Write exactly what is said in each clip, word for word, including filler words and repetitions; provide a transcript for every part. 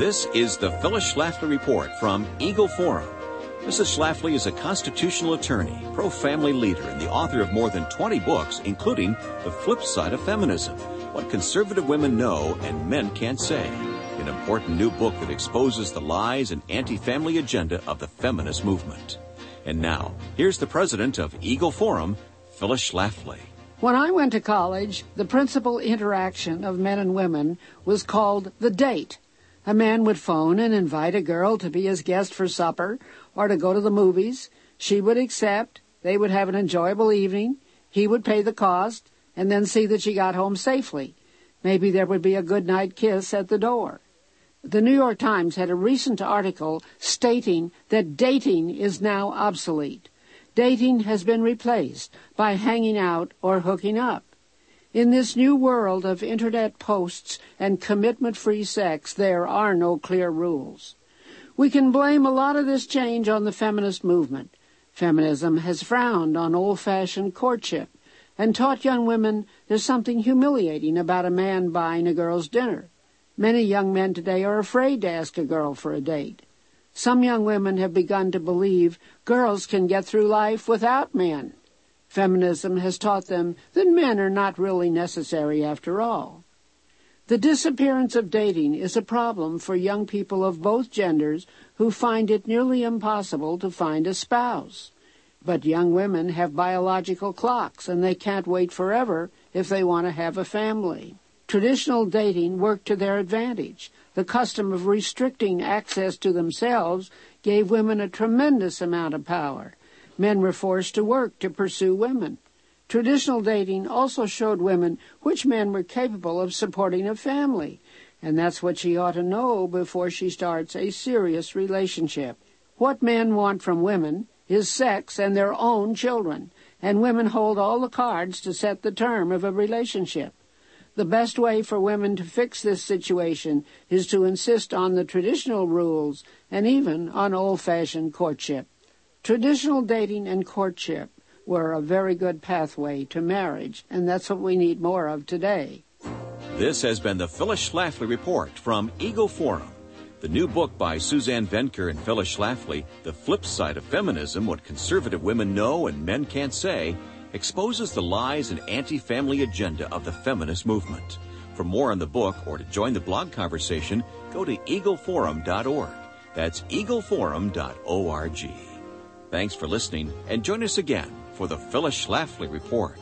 This is the Phyllis Schlafly Report from Eagle Forum. Missus Schlafly is a constitutional attorney, pro-family leader, and the author of more than twenty books, including The Flip Side of Feminism, What Conservative Women Know and Men Can't Say, an important new book that exposes the lies and anti-family agenda of the feminist movement. And now, here's the president of Eagle Forum, Phyllis Schlafly. When I went to college, the principal interaction of men and women was called the date. A man would phone and invite a girl to be his guest for supper or to go to the movies. She would accept. They would have an enjoyable evening. He would pay the cost and then see that she got home safely. Maybe there would be a good night kiss at the door. The New York Times had a recent article stating that dating is now obsolete. Dating has been replaced by hanging out or hooking up. In this new world of internet posts and commitment-free sex, there are no clear rules. We can blame a lot of this change on the feminist movement. Feminism has frowned on old-fashioned courtship and taught young women there's something humiliating about a man buying a girl's dinner. Many young men today are afraid to ask a girl for a date. Some young women have begun to believe girls can get through life without men. Feminism has taught them that men are not really necessary after all. The disappearance of dating is a problem for young people of both genders who find it nearly impossible to find a spouse. But young women have biological clocks, and they can't wait forever if they want to have a family. Traditional dating worked to their advantage. The custom of restricting access to themselves gave women a tremendous amount of power. Men were forced to work to pursue women. Traditional dating also showed women which men were capable of supporting a family, and that's what she ought to know before she starts a serious relationship. What men want from women is sex and their own children, and women hold all the cards to set the term of a relationship. The best way for women to fix this situation is to insist on the traditional rules and even on old-fashioned courtship. Traditional dating and courtship were a very good pathway to marriage, and that's what we need more of today. This has been the Phyllis Schlafly Report from Eagle Forum. The new book by Suzanne Venker and Phyllis Schlafly, The Flip Side of Feminism, What Conservative Women Know and Men Can't Say, exposes the lies and anti-family agenda of the feminist movement. For more on the book or to join the blog conversation, go to eagle forum dot org. That's eagle forum dot org. Thanks for listening, and join us again for the Phyllis Schlafly Report.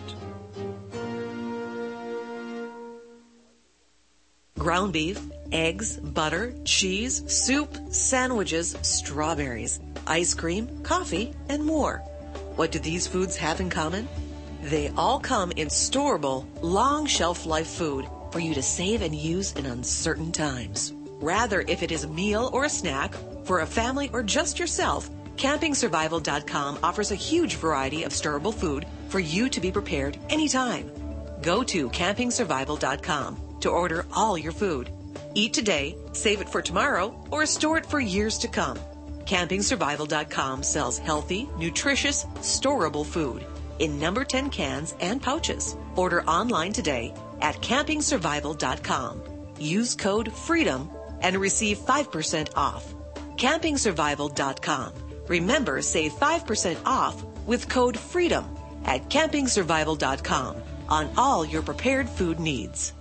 Ground beef, eggs, butter, cheese, soup, sandwiches, strawberries, ice cream, coffee, and more. What do these foods have in common? They all come in storable, long shelf life food for you to save and use in uncertain times. Rather, if it is a meal or a snack, for a family or just yourself, camping survival dot com offers a huge variety of storable food for you to be prepared anytime. Go to camping survival dot com to order all your food. Eat today, save it for tomorrow, or store it for years to come. camping survival dot com sells healthy, nutritious, storable food in number ten cans and pouches. Order online today at camping survival dot com. Use code FREEDOM and receive five percent off. camping survival dot com. Remember, save five percent off with code FREEDOM at camping survival dot com on all your prepared food needs.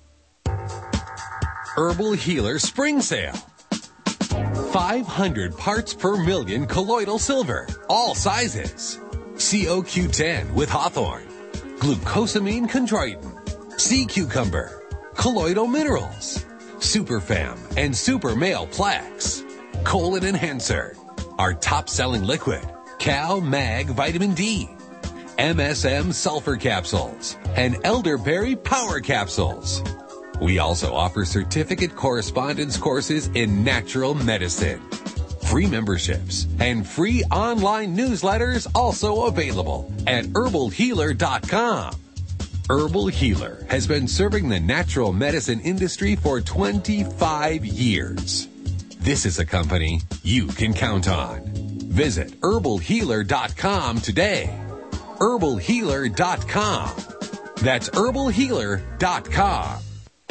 Herbal Healer Spring Sale. five hundred parts per million colloidal silver, all sizes. C O Q ten with hawthorn, glucosamine chondroitin, sea cucumber, colloidal minerals, Superfam and Super Male Plaques, colon enhancer, our top-selling liquid, Cal Mag Vitamin D, M S M Sulfur Capsules, and Elderberry Power Capsules. We also offer certificate correspondence courses in natural medicine. Free memberships and free online newsletters also available at herbal healer dot com. Herbal Healer has been serving the natural medicine industry for twenty-five years. This is a company you can count on. Visit herbal healer dot com today. herbal healer dot com. That's herbal healer dot com.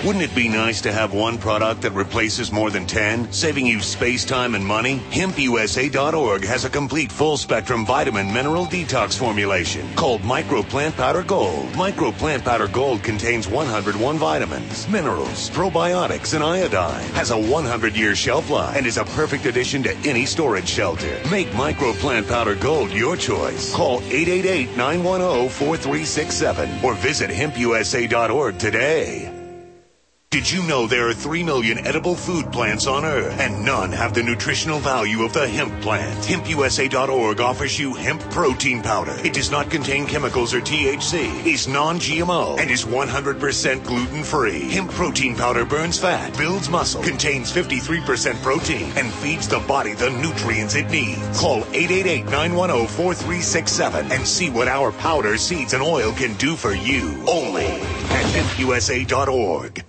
Wouldn't it be nice to have one product that replaces more than ten, saving you space, time, and money? Hemp U S A dot org has a complete full-spectrum vitamin mineral detox formulation called Micro Plant Powder Gold. Micro Plant Powder Gold contains one hundred one vitamins, minerals, probiotics, and iodine. Has a one hundred year shelf life and is a perfect addition to any storage shelter. Make Micro Plant Powder Gold your choice. Call eight eight eight, nine one zero, four three six seven or visit hemp U S A dot org today. Did you know there are three million edible food plants on Earth, and none have the nutritional value of the hemp plant? hemp U S A dot org offers you hemp protein powder. It does not contain chemicals or T H C, is non G M O, and is one hundred percent gluten-free. Hemp protein powder burns fat, builds muscle, contains fifty-three percent protein, and feeds the body the nutrients it needs. Call eight eight eight, nine one zero, four three six seven and see what our powder, seeds, and oil can do for you. Only at hemp U S A dot org.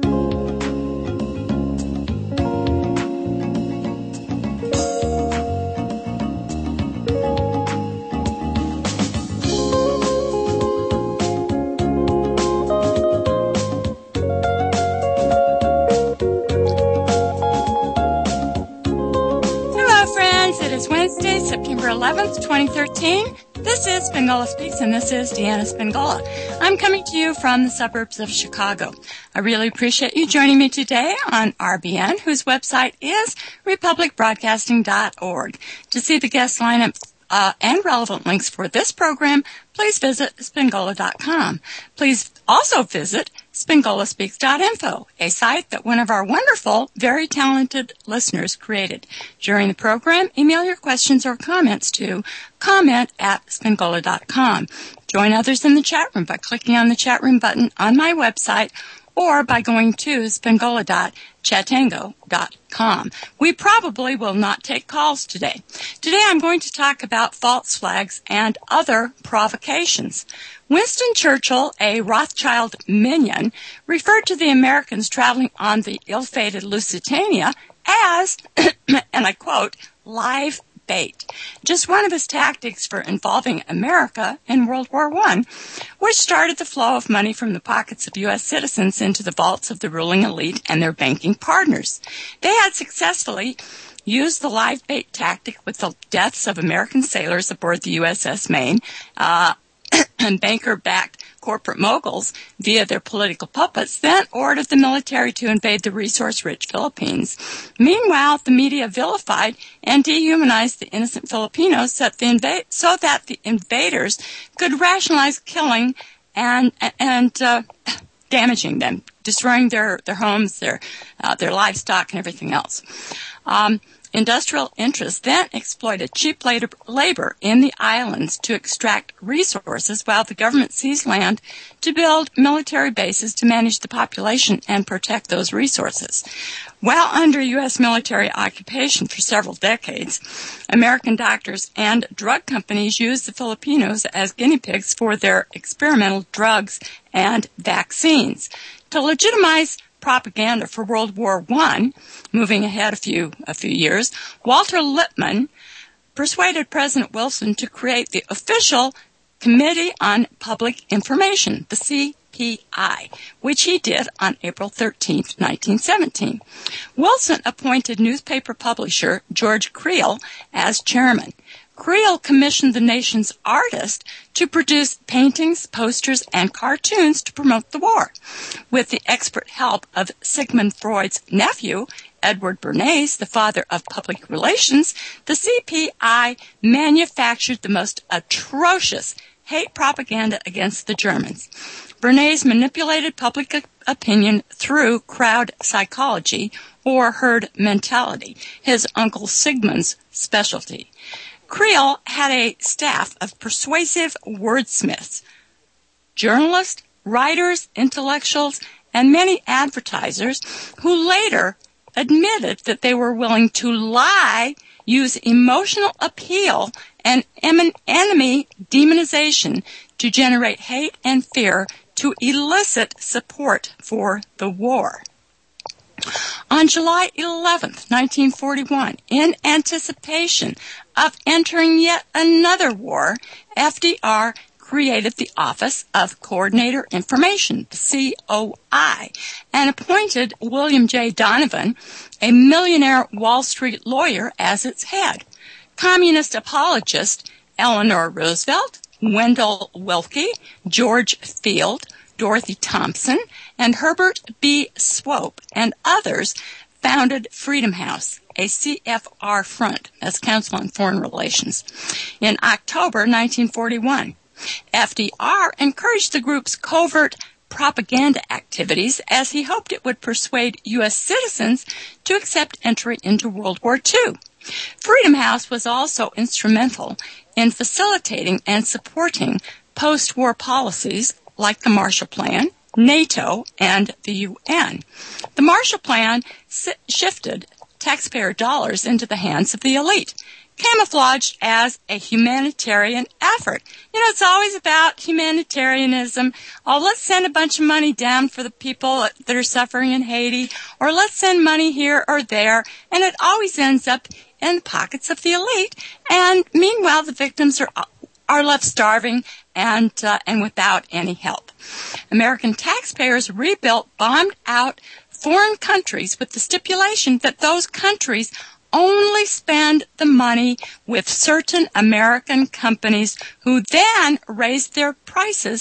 September eleventh, twenty thirteen. This is Spingola Speaks, and this is Deanna Spingola. I'm coming to you from the suburbs of Chicago. I really appreciate you joining me today on R B N, whose website is republic broadcasting dot org. To see the guest lineup uh, and relevant links for this program, please visit spingola dot com. Please also visit spingola speaks dot info, a site that one of our wonderful, very talented listeners created. During the program, email your questions or comments to comment at spingola dot com. Join others in the chat room by clicking on the chat room button on my website or by going to spingola dot chatango dot com. We probably will not take calls today. Today I'm going to talk about false flags and other provocations. Winston Churchill, a Rothschild minion, referred to the Americans traveling on the ill-fated Lusitania as, and I quote, live bait. Just one of his tactics for involving America in World War One, which started the flow of money from the pockets of U S citizens into the vaults of the ruling elite and their banking partners. They had successfully used the live bait tactic with the deaths of American sailors aboard the U S S Maine, uh, and banker-backed corporate moguls via their political puppets, then ordered the military to invade the resource-rich Philippines. Meanwhile, the media vilified and dehumanized the innocent Filipinos so that the, inva- so that the invaders could rationalize killing and and uh, damaging them, destroying their, their homes, their uh, their livestock, and everything else. Um, Industrial interests then exploited cheap labor in the islands to extract resources while the government seized land to build military bases to manage the population and protect those resources. While under U S military occupation for several decades, American doctors and drug companies used the Filipinos as guinea pigs for their experimental drugs and vaccines. To legitimize propaganda for World War One, moving ahead a few a few years, Walter Lippmann persuaded President Wilson to create the official Committee on Public Information, the C P I, which he did on April thirteenth, nineteen seventeen. Wilson appointed newspaper publisher George Creel as chairman. Creel commissioned the nation's artists to produce paintings, posters, and cartoons to promote the war. With the expert help of Sigmund Freud's nephew, Edward Bernays, the father of public relations, the C P I manufactured the most atrocious hate propaganda against the Germans. Bernays manipulated public opinion through crowd psychology, or herd mentality, his uncle Sigmund's specialty. Creel had a staff of persuasive wordsmiths, journalists, writers, intellectuals, and many advertisers who later admitted that they were willing to lie, use emotional appeal, and enemy demonization to generate hate and fear to elicit support for the war. On July eleventh, nineteen forty-one, in anticipation of entering yet another war, F D R created the Office of Coordinator Information, the C O I, and appointed William J. Donovan, a millionaire Wall Street lawyer, as its head. Communist apologist Eleanor Roosevelt, Wendell Willkie, George Field, Dorothy Thompson, and Herbert B. Swope, and others founded Freedom House, a C F R front, as Council on Foreign Relations, in October nineteen forty-one. F D R encouraged the group's covert propaganda activities as he hoped it would persuade U S citizens to accept entry into World War Two. Freedom House was also instrumental in facilitating and supporting post-war policies like the Marshall Plan, NATO, and the U N. The Marshall Plan si- shifted taxpayer dollars into the hands of the elite, camouflaged as a humanitarian effort. You know, it's always about humanitarianism. Oh, let's send a bunch of money down for the people that are suffering in Haiti, or let's send money here or there, and it always ends up in the pockets of the elite. And meanwhile, the victims are are left starving and uh, and without any help. American taxpayers rebuilt bombed-out foreign countries with the stipulation that those countries only spend the money with certain American companies who then raised their prices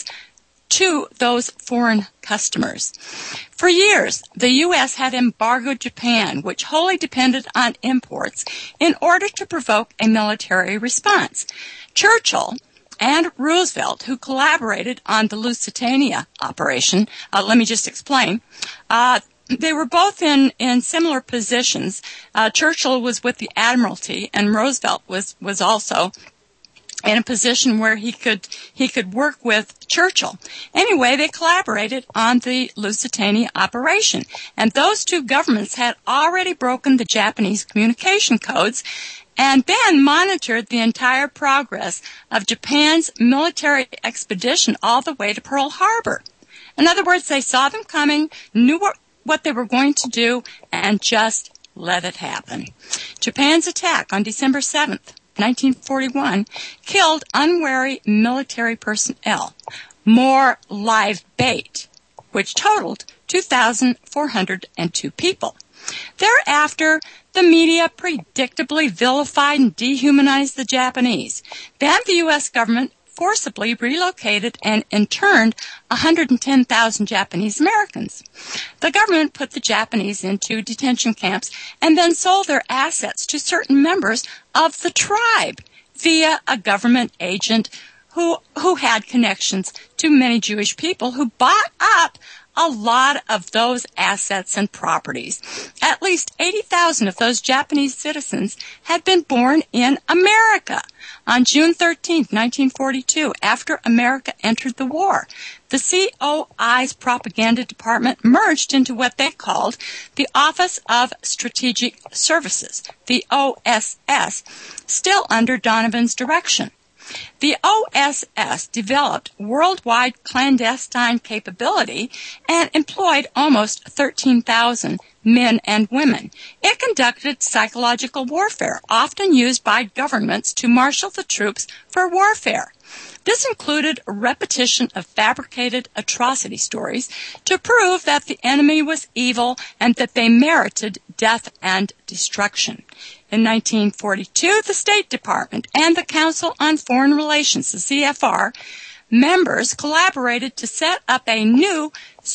to those foreign customers. For years, the U S had embargoed Japan, which wholly depended on imports, in order to provoke a military response. Churchill and Roosevelt, who collaborated on the Lusitania operation, uh, let me just explain, uh, they were both in, in similar positions. Uh, Churchill was with the Admiralty, and Roosevelt was, was also in a position where he could he could work with Churchill. Anyway, they collaborated on the Lusitania operation, and those two governments had already broken the Japanese communication codes and then monitored the entire progress of Japan's military expedition all the way to Pearl Harbor. In other words, they saw them coming, knew what, what they were going to do, and just let it happen. Japan's attack on December seventh, nineteen forty-one, killed unwary military personnel, more live bait, which totaled two thousand four hundred two people. Thereafter, the media predictably vilified and dehumanized the Japanese. Then the U S government forcibly relocated and interned one hundred ten thousand Japanese Americans. The government put the Japanese into detention camps and then sold their assets to certain members of the tribe via a government agent who who had connections to many Jewish people who bought up a lot of those assets and properties. At least eighty thousand of those Japanese citizens had been born in America. On June thirteenth, nineteen forty-two, after America entered the war, the C O I's propaganda department merged into what they called the Office of Strategic Services, the O S S, still under Donovan's direction. The O S S developed worldwide clandestine capability and employed almost thirteen thousand men and women. It conducted psychological warfare, often used by governments to marshal the troops for warfare. This included a repetition of fabricated atrocity stories to prove that the enemy was evil and that they merited death and destruction. In nineteen forty-two, the State Department and the Council on Foreign Relations, the C F R, members collaborated to set up a new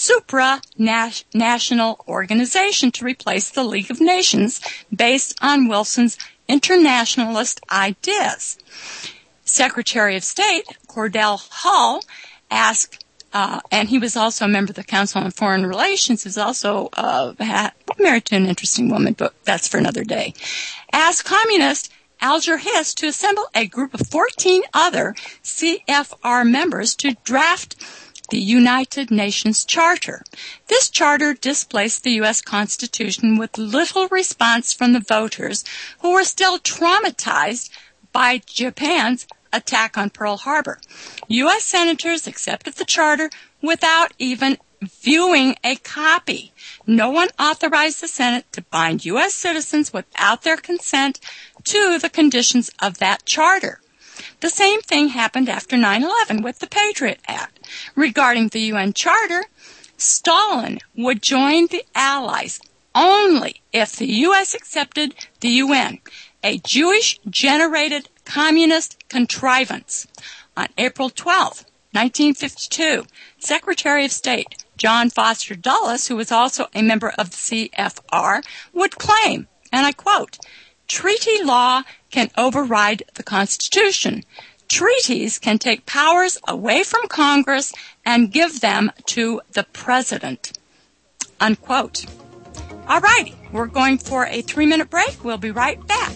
supranational organization to replace the League of Nations based on Wilson's internationalist ideas. Secretary of State Cordell Hull asked, uh, and he was also a member of the Council on Foreign Relations, who's also uh, had, married to an interesting woman, but that's for another day, asked communist Alger Hiss to assemble a group of fourteen other C F R members to draft the United Nations Charter. This charter displaced the U S Constitution with little response from the voters, who were still traumatized by Japan's attack on Pearl Harbor. U S senators accepted the charter without even viewing a copy. No one authorized the Senate to bind U S citizens without their consent to the conditions of that charter. The same thing happened after nine eleven with the Patriot Act. Regarding the U N Charter, Stalin would join the Allies only if the U S accepted the U N, a Jewish-generated communist contrivance. On April twelfth, nineteen fifty-two, Secretary of State John Foster Dulles, who was also a member of the C F R, would claim, and I quote, "Treaty law can override the Constitution. Treaties can take powers away from Congress and give them to the President." Unquote. All righty, we're going for a three-minute break. We'll be right back.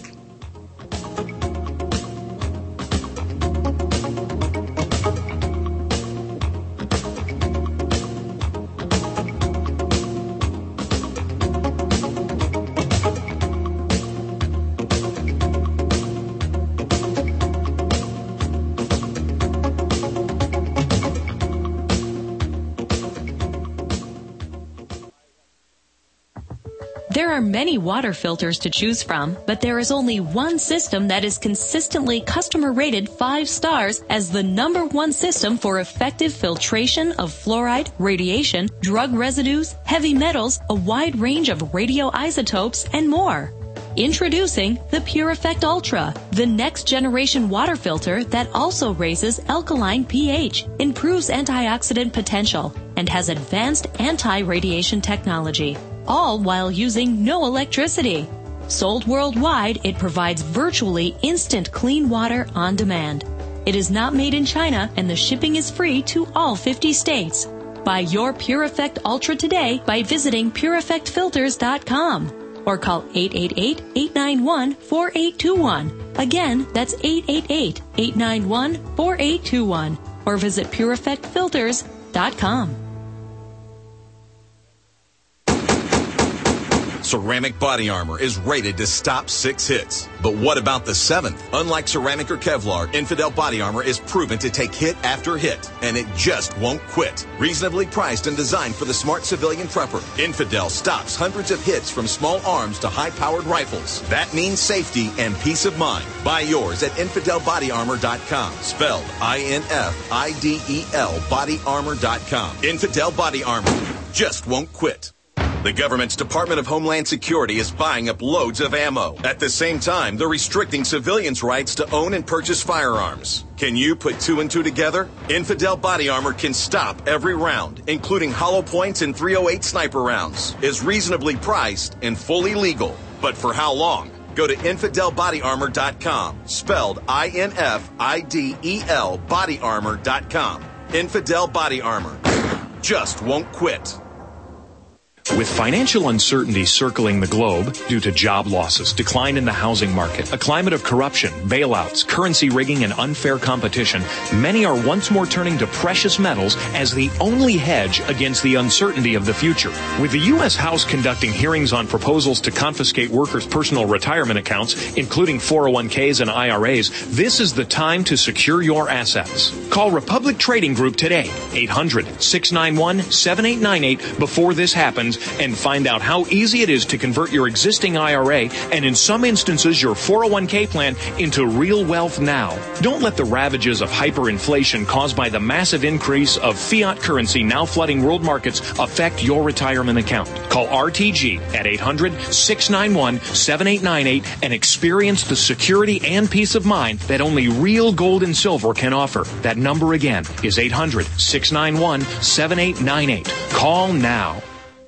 There are many water filters to choose from, but there is only one system that is consistently customer rated five stars as the number one system for effective filtration of fluoride, radiation, drug residues, heavy metals, a wide range of radioisotopes, and more. Introducing the PureEffect Ultra, the next generation water filter that also raises alkaline pH, improves antioxidant potential, and has advanced anti-radiation technology, all while using no electricity. Sold worldwide, it provides virtually instant clean water on demand. It is not made in China, and the shipping is free to all fifty states. Buy your PureEffect Ultra today by visiting pure effect filters dot com. Or call eight eight eight, eight nine one, four eight two one. Again, that's eight eight eight, eight nine one, four eight two one. Or visit pure effect filters dot com. Ceramic body armor is rated to stop six hits. But what about the seventh? Unlike ceramic or Kevlar, Infidel body armor is proven to take hit after hit, and it just won't quit. Reasonably priced and designed for the smart civilian prepper, Infidel stops hundreds of hits from small arms to high-powered rifles. That means safety and peace of mind. Buy yours at infidel body armor dot com, spelled I N F I D E L body armor dot com. Infidel body armor just won't quit. The government's Department of Homeland Security is buying up loads of ammo. At the same time, they're restricting civilians' rights to own and purchase firearms. Can you put two and two together? Infidel body armor can stop every round, including hollow points and three oh eight sniper rounds, is reasonably priced and fully legal. But for how long? Go to infidel body armor dot com, spelled I N F I D E L body armor dot com. Infidel Body Armor just won't quit. With financial uncertainty circling the globe due to job losses, decline in the housing market, a climate of corruption, bailouts, currency rigging, and unfair competition, many are once more turning to precious metals as the only hedge against the uncertainty of the future. With the U S House conducting hearings on proposals to confiscate workers' personal retirement accounts, including four oh one k's and I R A's, this is the time to secure your assets. Call Republic Trading Group today, eight hundred, six nine one, seven eight nine eight, before this happens, and find out how easy it is to convert your existing I R A and in some instances your four oh one k plan into real wealth now. Don't let the ravages of hyperinflation caused by the massive increase of fiat currency now flooding world markets affect your retirement account. Call R T G at eight hundred, six nine one, seven eight nine eight and experience the security and peace of mind that only real gold and silver can offer. That number again is eight hundred, six nine one, seven eight nine eight. Call now.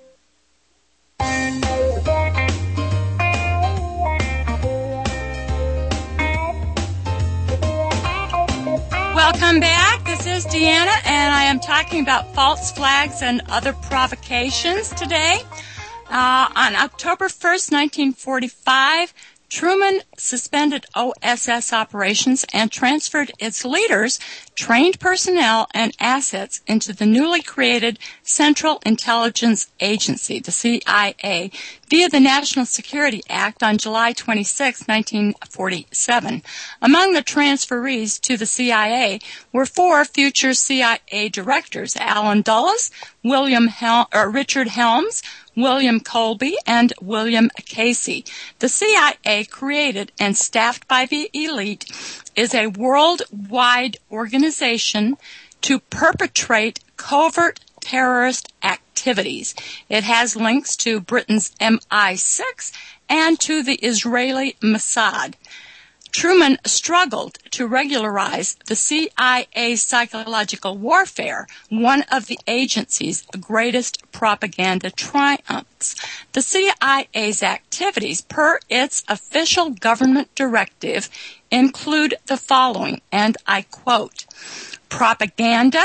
Welcome back. This is Deanna, and I am talking about false flags and other provocations today. Uh, on October first, nineteen forty-five, Truman suspended O S S operations and transferred its leaders trained personnel and assets into the newly created Central Intelligence Agency, the C I A, via the National Security Act on July twenty-sixth, nineteen forty-seven. Among the transferees to the C I A were four future C I A directors, Allen Dulles, William Hel- or Richard Helms, William Colby, and William Casey. The C I A, created and staffed by the elite, is a worldwide organization to perpetrate covert terrorist activities. It has links to Britain's M I six and to the Israeli Mossad. Truman struggled to regularize the C I A's psychological warfare, one of the agency's greatest propaganda triumphs. The C I A's activities, per its official government directive, include the following, and I quote, propaganda,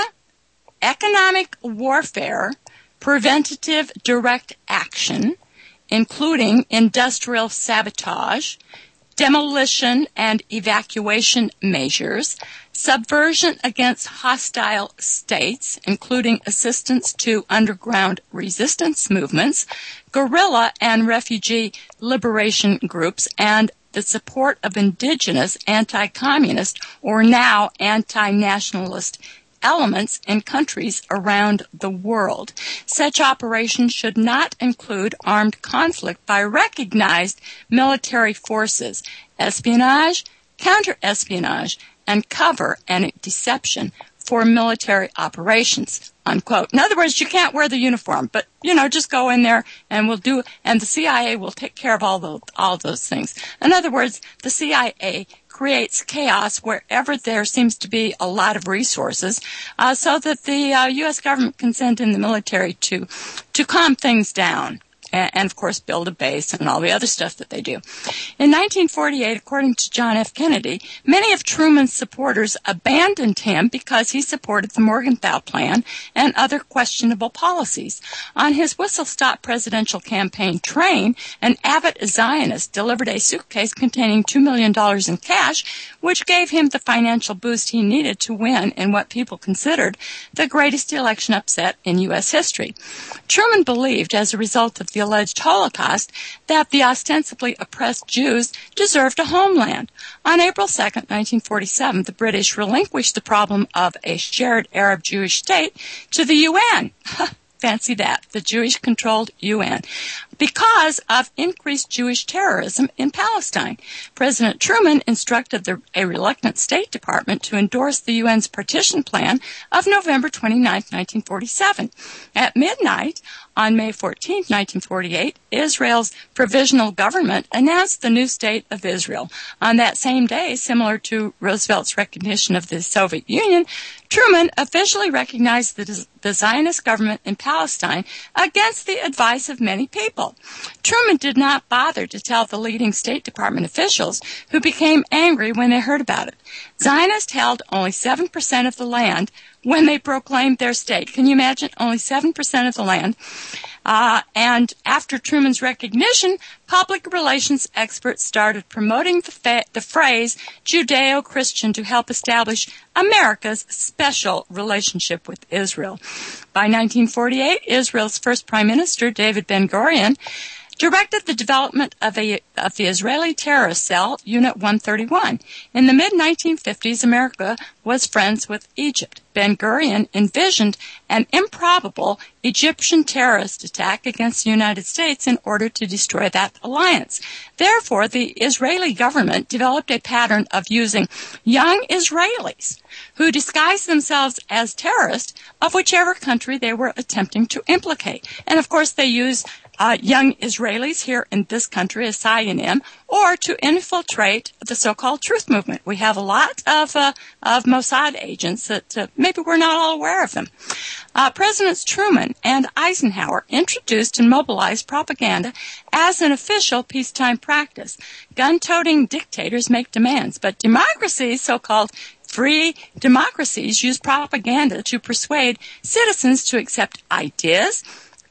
economic warfare, preventative direct action, including industrial sabotage, demolition and evacuation measures, subversion against hostile states, including assistance to underground resistance movements, guerrilla and refugee liberation groups, and the support of indigenous anti-communist or now anti-nationalist elements in countries around the world. Such operations should not include armed conflict by recognized military forces, espionage, counter-espionage, and cover and deception for military operations, unquote. In other words, you can't wear the uniform, but, you know, just go in there and we'll do, and the C I A will take care of all those, all those things. In other words, the C I A creates chaos wherever there seems to be a lot of resources, uh, so that the uh, U S government can send in the military to to calm things down. And, of course, build a base and all the other stuff that they do. In nineteen forty-eight, according to John F. Kennedy, many of Truman's supporters abandoned him because he supported the Morgenthau Plan and other questionable policies. On his whistle-stop presidential campaign train, an avid Zionist delivered a suitcase containing two million dollars in cash, which gave him the financial boost he needed to win in what people considered the greatest election upset in U S history. Truman believed, as a result of the alleged Holocaust, that the ostensibly oppressed Jews deserved a homeland. On April second, nineteen forty-seven, the British relinquished the problem of a shared Arab-Jewish state to the U N. Fancy that, the Jewish-controlled U N, because of increased Jewish terrorism in Palestine. President Truman instructed the, a reluctant State Department to endorse the U N's partition plan of November twenty-ninth, nineteen forty-seven. At midnight, on May fourteenth, nineteen forty-eight, Israel's provisional government announced the new state of Israel. On that same day, similar to Roosevelt's recognition of the Soviet Union, Truman officially recognized the, the Zionist government in Palestine against the advice of many people. Truman did not bother to tell the leading State Department officials, who became angry when they heard about it. Zionists held only seven percent of the land when they proclaimed their state. Can you imagine? Only seven percent of the land. Uh, and after Truman's recognition, public relations experts started promoting the, fa- the phrase Judeo-Christian to help establish America's special relationship with Israel. By nineteen forty-eight, Israel's first prime minister, David Ben-Gurion, directed the development of, a, of the Israeli terrorist cell, Unit one thirty-one. In the mid nineteen fifties, America was friends with Egypt. Ben-Gurion envisioned an improbable Egyptian terrorist attack against the United States in order to destroy that alliance. Therefore, the Israeli government developed a pattern of using young Israelis who disguised themselves as terrorists of whichever country they were attempting to implicate. And, of course, they used Uh, young Israelis here in this country as pseudonym, or to infiltrate the so-called truth movement. We have a lot of uh, of Mossad agents that uh, maybe we're not all aware of them. Uh, Presidents Truman and Eisenhower introduced and mobilized propaganda as an official peacetime practice. Gun-toting dictators make demands, but democracies, so-called free democracies, use propaganda to persuade citizens to accept ideas,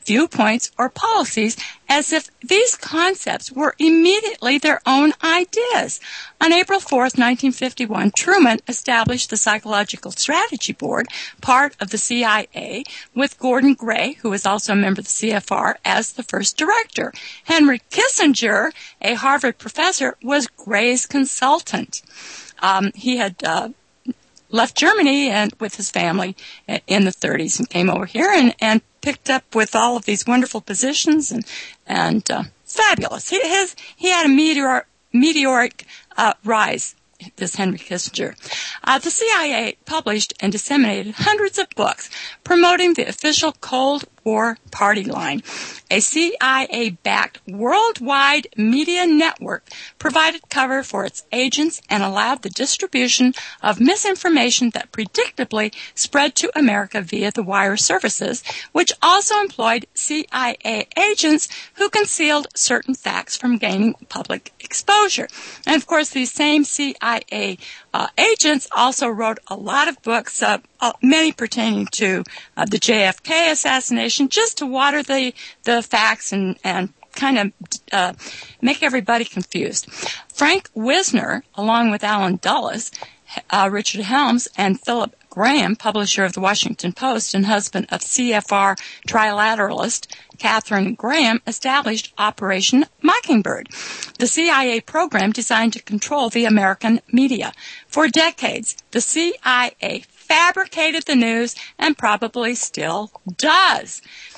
viewpoints, or policies as if these concepts were immediately their own ideas. On April fourth, nineteen fifty-one, Truman established the Psychological Strategy Board, part of the C I A, with Gordon Gray, who was also a member of the C F R, as the first director. Henry Kissinger, a Harvard professor, was Gray's consultant. Um, he had uh, left Germany and with his family in the thirties and came over here and, and picked up with all of these wonderful positions and and uh, fabulous. He his he had a meteor meteoric uh, rise. This Henry Kissinger. Uh, the C I A published and disseminated hundreds of books promoting the official Cold War party line. A C I A-backed worldwide media network provided cover for its agents and allowed the distribution of misinformation that predictably spread to America via the wire services, which also employed C I A agents who concealed certain facts from gaining public exposure. And, of course, these same C I A uh, agents also wrote a lot of books, uh, uh, many pertaining to uh, the J F K assassination, just to water the, the facts and, and kind of uh, make everybody confused. Frank Wisner, along with Alan Dulles, uh, Richard Helms, and Philip Graham, publisher of the Washington Post and husband of C F R trilateralist Katharine Graham, established Operation Mockingbird, the C I A program designed to control the American media. For decades, the C I A fabricated the news and probably still does.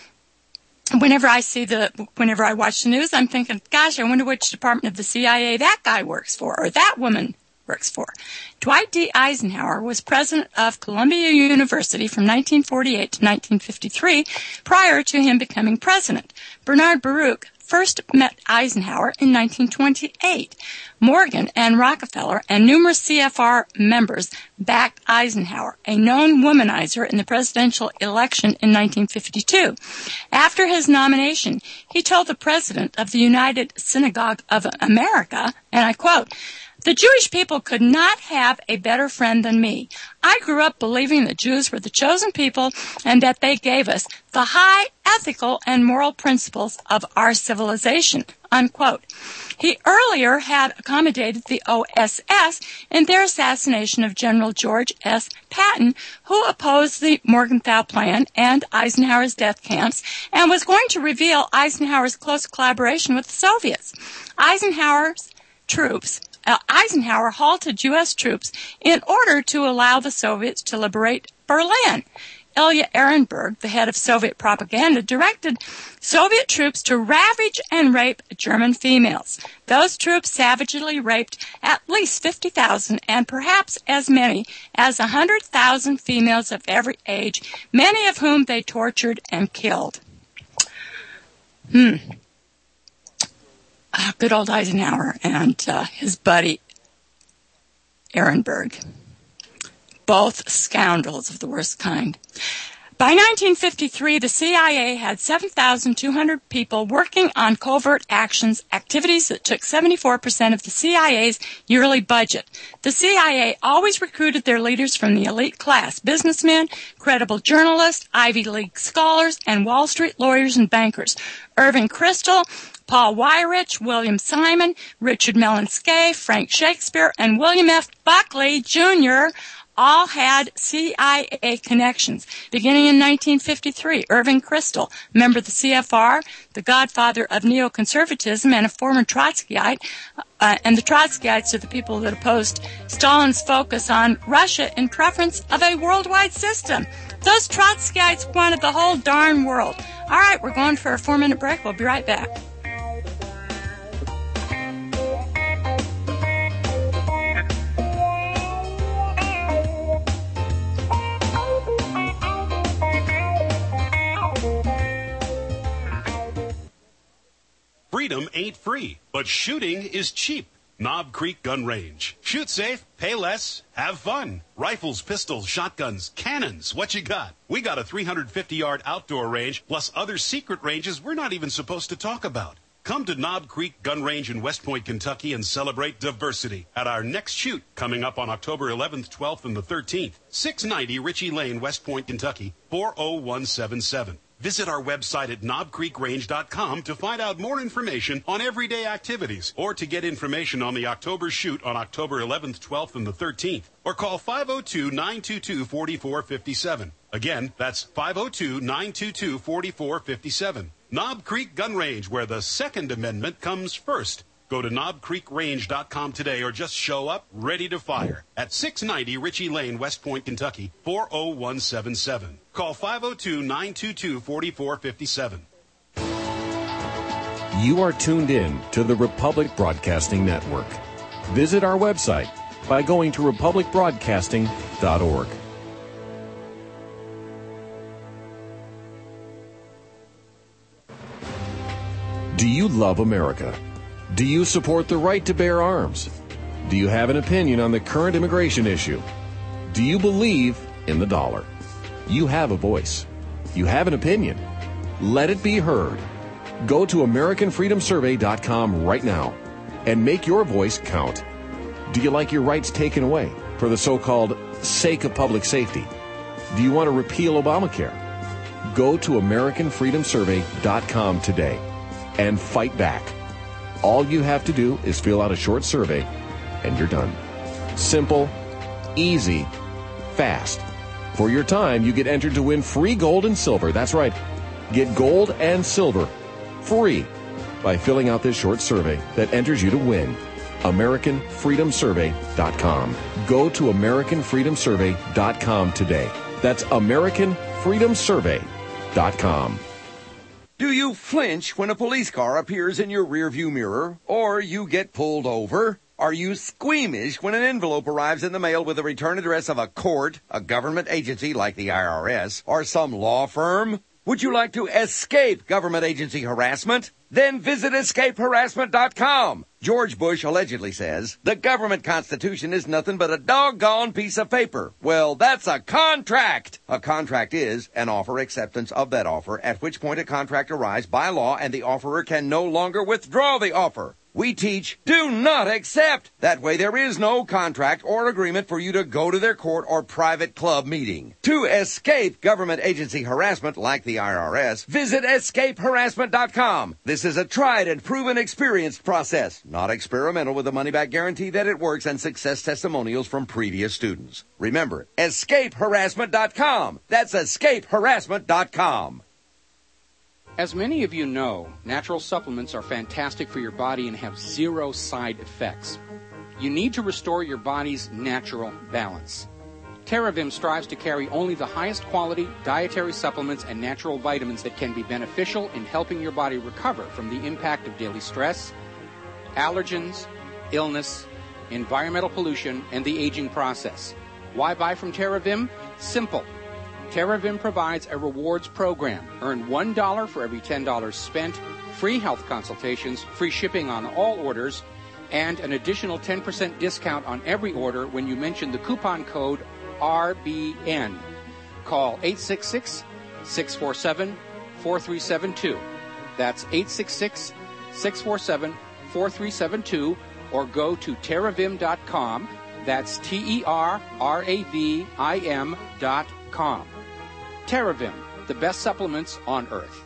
Whenever I see the, whenever I watch the news, I'm thinking, gosh, I wonder which department of the C I A that guy works for or that woman works for. Dwight D. Eisenhower was president of Columbia University from nineteen forty-eight to nineteen fifty-three, prior to him becoming president. Bernard Baruch first met Eisenhower in nineteen twenty-eight. Morgan and Rockefeller and numerous C F R members backed Eisenhower, a known womanizer, in the presidential election in nineteen fifty-two. After his nomination, he told the president of the United Synagogue of America, and I quote, "The Jewish people could not have a better friend than me. I grew up believing the Jews were the chosen people and that they gave us the high ethical and moral principles of our civilization," unquote. He earlier had accommodated the O S S in their assassination of General George S. Patton, who opposed the Morgenthau Plan and Eisenhower's death camps, and was going to reveal Eisenhower's close collaboration with the Soviets. Eisenhower's troops Uh, Eisenhower halted U S troops in order to allow the Soviets to liberate Berlin. Ilya Ehrenberg, the head of Soviet propaganda, directed Soviet troops to ravage and rape German females. Those troops savagely raped at least fifty thousand and perhaps as many as one hundred thousand females of every age, many of whom they tortured and killed. Hmm. Uh, good old Eisenhower and uh, his buddy Ehrenberg. Both scoundrels of the worst kind. By nineteen fifty-three, the C I A had seven thousand two hundred people working on covert actions, activities that took seventy-four percent of the C I A's yearly budget. The C I A always recruited their leaders from the elite class, businessmen, credible journalists, Ivy League scholars, and Wall Street lawyers and bankers. Irving Kristol, Paul Weyrich, William Simon, Richard Mellon Skay, Frank Shakespeare, and William F. Buckley, Junior all had C I A connections. Beginning in nineteen fifty-three, Irving Kristol, member of the C F R, the godfather of neoconservatism and a former Trotskyite, uh, and the Trotskyites are the people that opposed Stalin's focus on Russia in preference of a worldwide system. Those Trotskyites wanted the whole darn world. All right, we're going for a four-minute break. We'll be right back. Freedom ain't free, but shooting is cheap. Knob Creek Gun Range. Shoot safe, pay less, have fun. Rifles, pistols, shotguns, cannons, what you got? We got a three hundred fifty yard outdoor range, plus other secret ranges we're not even supposed to talk about. Come to Knob Creek Gun Range in West Point, Kentucky, and celebrate diversity at our next shoot coming up on October eleventh, twelfth, and the thirteenth. six ninety Ritchie Lane, West Point, Kentucky, four oh one seven seven. Visit our website at knob creek range dot com to find out more information on everyday activities or to get information on the October shoot on October eleventh, twelfth, and the thirteenth. Or call five oh two, nine two two, four four five seven. Again, that's five oh two, nine two two, four four five seven. Knob Creek Gun Range, where the Second Amendment comes first. Go to knob creek range dot com today or just show up ready to fire at six ninety Ritchie Lane, West Point, Kentucky, four oh one seven seven. Call five oh two, nine two two, four four five seven. You are tuned in to the Republic Broadcasting Network. Visit our website by going to republic broadcasting dot org. Do you love America? Do you support the right to bear arms? Do you have an opinion on the current immigration issue? Do you believe in the dollar? You have a voice. You have an opinion. Let it be heard. Go to american freedom survey dot com right now and make your voice count. Do you like your rights taken away for the so-called sake of public safety? Do you want to repeal Obamacare? Go to american freedom survey dot com today and fight back. All you have to do is fill out a short survey, and you're done. Simple, easy, fast. For your time, you get entered to win free gold and silver. That's right. Get gold and silver free by filling out this short survey that enters you to win. american freedom survey dot com. Go to american freedom survey dot com today. That's american freedom survey dot com. Do you flinch when a police car appears in your rearview mirror or you get pulled over? Are you squeamish when an envelope arrives in the mail with the return address of a court, a government agency like the I R S, or some law firm? Would you like to escape government agency harassment? Then visit escape harassment dot com. George Bush allegedly says, the government constitution is nothing but a doggone piece of paper. Well, that's a contract. A contract is an offer acceptance of that offer, at which point a contract arrives by law and the offerer can no longer withdraw the offer. We teach, do not accept. That way there is no contract or agreement for you to go to their court or private club meeting. To escape government agency harassment like the I R S, visit escape harassment dot com. This is a tried and proven experienced process, not experimental, with a money-back guarantee that it works and success testimonials from previous students. Remember, escape harassment dot com. That's escape harassment dot com. As many of you know, natural supplements are fantastic for your body and have zero side effects. You need to restore your body's natural balance. TerraVim strives to carry only the highest quality dietary supplements and natural vitamins that can be beneficial in helping your body recover from the impact of daily stress, allergens, illness, environmental pollution, and the aging process. Why buy from TerraVim? Simple. TerraVim provides a rewards program. Earn one dollar for every ten dollars spent, free health consultations, free shipping on all orders, and an additional ten percent discount on every order when you mention the coupon code R B N. Call eight six six, six four seven, four three seven two. That's eight six six, six four seven, four three seven two, or go to terravim dot com. That's T E R R A V I M dot com. TerraVim, the best supplements on earth.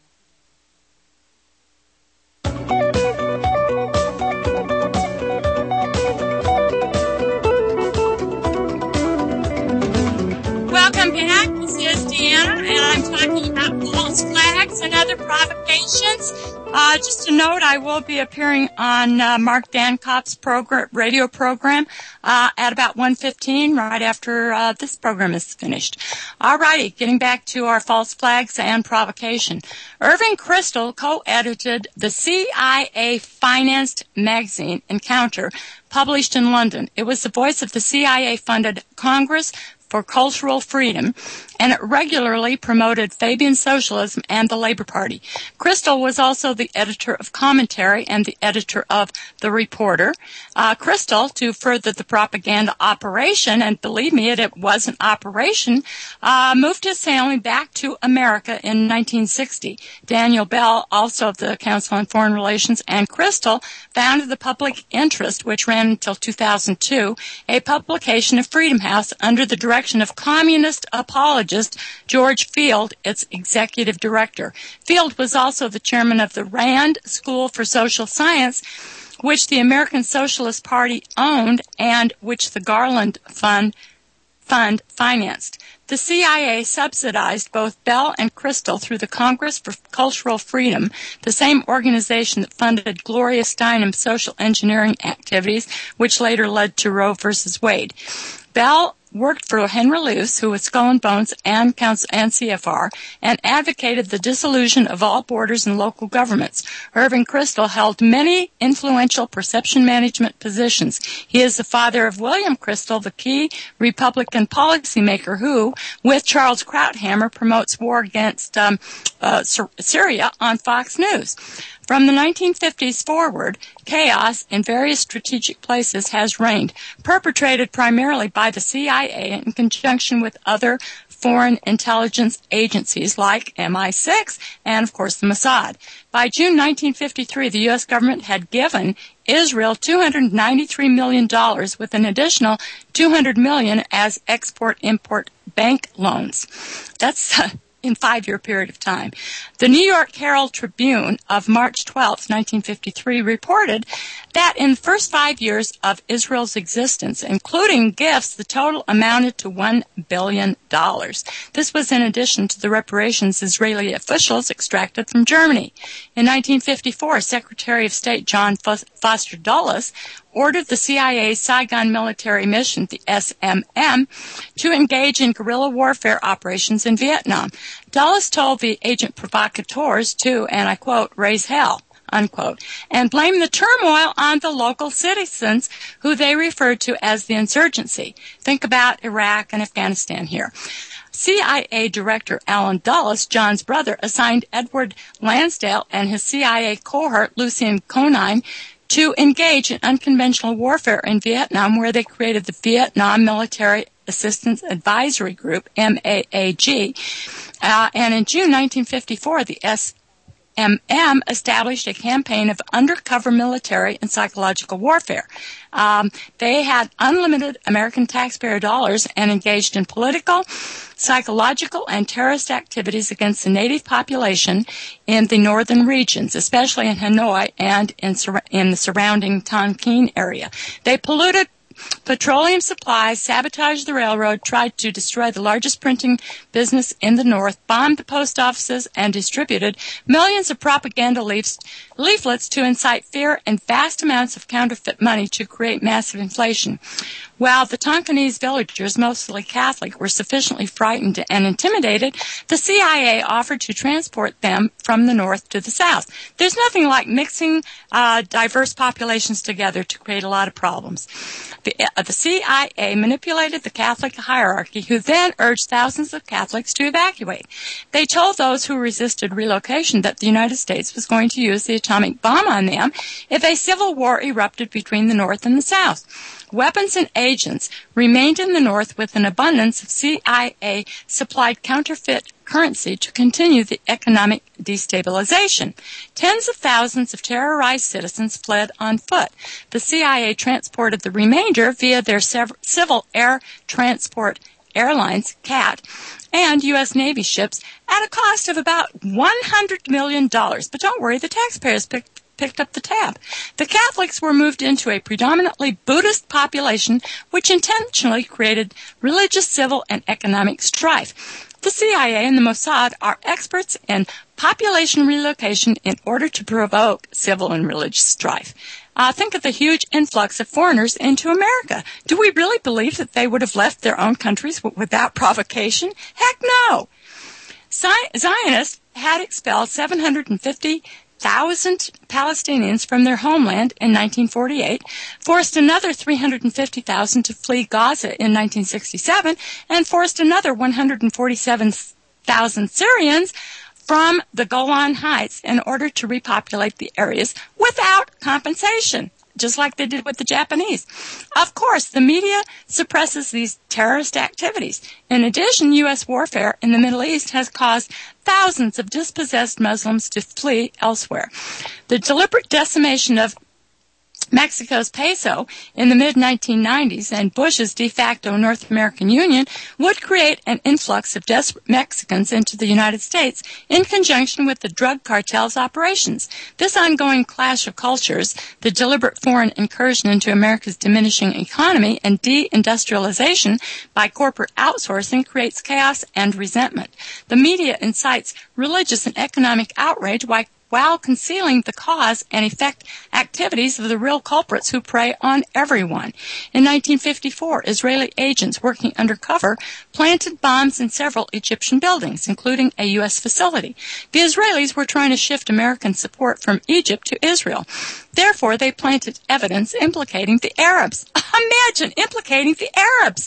Welcome back. This is Deanna, and I'm talking about false flags and other provocations. Uh, just a note, I will be appearing on uh, Mark Dankop's program, radio program uh, at about one fifteen, right after uh, this program is finished. All righty, getting back to our false flags and provocation. Irving Kristol co-edited the C I A-financed magazine Encounter, published in London. It was the voice of the C I A-funded Congress for Cultural Freedom, and it regularly promoted Fabian socialism and the Labor Party. Kristol was also the editor of Commentary and the editor of The Reporter. Uh, Kristol, to further the propaganda operation, and believe me, it, it was an operation, uh, moved his family back to America in nineteen sixty. Daniel Bell, also of the Council on Foreign Relations, and Kristol founded the Public Interest, which ran until two thousand two, a publication of Freedom House under the direction direction of communist apologist George Field, its executive director. Field was also the chairman of the Rand School for Social Science, which the American Socialist Party owned and which the Garland Fund, Fund financed. The C I A subsidized both Bell and Crystal through the Congress for Cultural Freedom, the same organization that funded Gloria Steinem's social engineering activities, which later led to Roe versus Wade. Bell worked for Henry Luce, who was Skull and Bones and Council and C F R, and advocated the dissolution of all borders and local governments. Irving Kristol held many influential perception management positions. He is the father of William Kristol, the key Republican policymaker who, with Charles Krauthammer, promotes war against um, uh, Syria on Fox News. From the nineteen fifties forward, chaos in various strategic places has reigned, perpetrated primarily by the C I A in conjunction with other foreign intelligence agencies like M I six and, of course, the Mossad. By June nineteen fifty-three, the U S government had given Israel two hundred ninety-three million dollars with an additional two hundred million dollars as export-import bank loans. That's uh, in five-year period of time. The New York Herald Tribune of March twelfth, nineteen fifty-three, reported that in the first five years of Israel's existence, including gifts, the total amounted to one billion dollars. This was in addition to the reparations Israeli officials extracted from Germany. In nineteen fifty-four, Secretary of State John Foster Dulles ordered the C I A's Saigon military mission, the S M M, to engage in guerrilla warfare operations in Vietnam. Dulles told the agent provocateurs to, and I quote, raise hell, unquote, and blame the turmoil on the local citizens who they referred to as the insurgency. Think about Iraq and Afghanistan here. C I A Director Alan Dulles, John's brother, assigned Edward Lansdale and his C I A cohort, Lucien Conine, to engage in unconventional warfare in Vietnam, where they created the Vietnam Military Assistance Advisory Group, M A A G. Uh, and in June nineteen fifty-four, the S M M established a campaign of undercover military and psychological warfare. Um, they had unlimited American taxpayer dollars and engaged in political, psychological, and terrorist activities against the native population in the northern regions, especially in Hanoi and in, sur- in the surrounding Tonkin area. They polluted petroleum supplies, sabotaged the railroad, tried to destroy the largest printing business in the North, bombed the post offices, and distributed millions of propaganda leafs, leaflets to incite fear and vast amounts of counterfeit money to create massive inflation. While the Tonkinese villagers, mostly Catholic, were sufficiently frightened and intimidated, the C I A offered to transport them from the north to the south. There's nothing like mixing uh, diverse populations together to create a lot of problems. The, uh, the C I A manipulated the Catholic hierarchy, who then urged thousands of Catholics to evacuate. They told those who resisted relocation that the United States was going to use the atomic bomb on them if a civil war erupted between the North and the South. Weapons and agents remained in the North with an abundance of C I A-supplied counterfeit currency to continue the economic destabilization. Tens of thousands of terrorized citizens fled on foot. The C I A transported the remainder via their sev- Civil Air Transport Airlines, C A T, and U S Navy ships at a cost of about one hundred million dollars. But don't worry, the taxpayers picked picked up the tab. The Catholics were moved into a predominantly Buddhist population, which intentionally created religious, civil, and economic strife. The C I A and the Mossad are experts in population relocation in order to provoke civil and religious strife. Uh, think of the huge influx of foreigners into America. Do we really believe that they would have left their own countries w- without provocation? Heck no! Zionists had expelled seven hundred fifty thousand Palestinians from their homeland in nineteen forty-eight, forced another three hundred fifty thousand to flee Gaza in nineteen sixty-seven, and forced another one hundred forty-seven thousand Syrians from the Golan Heights in order to repopulate the areas without compensation, just like they did with the Japanese. Of course, the media suppresses these terrorist activities. In addition, U S warfare in the Middle East has caused thousands of dispossessed Muslims to flee elsewhere. The deliberate decimation of Mexico's peso in the mid nineteen nineties and Bush's de facto North American Union would create an influx of desperate Mexicans into the United States in conjunction with the drug cartel's operations. This ongoing clash of cultures, the deliberate foreign incursion into America's diminishing economy, and deindustrialization by corporate outsourcing creates chaos and resentment. The media incites religious and economic outrage while while concealing the cause and effect activities of the real culprits who prey on everyone. In nineteen fifty-four, Israeli agents working undercover planted bombs in several Egyptian buildings, including a U S facility. The Israelis were trying to shift American support from Egypt to Israel. Therefore, they planted evidence implicating the Arabs. Imagine implicating the Arabs!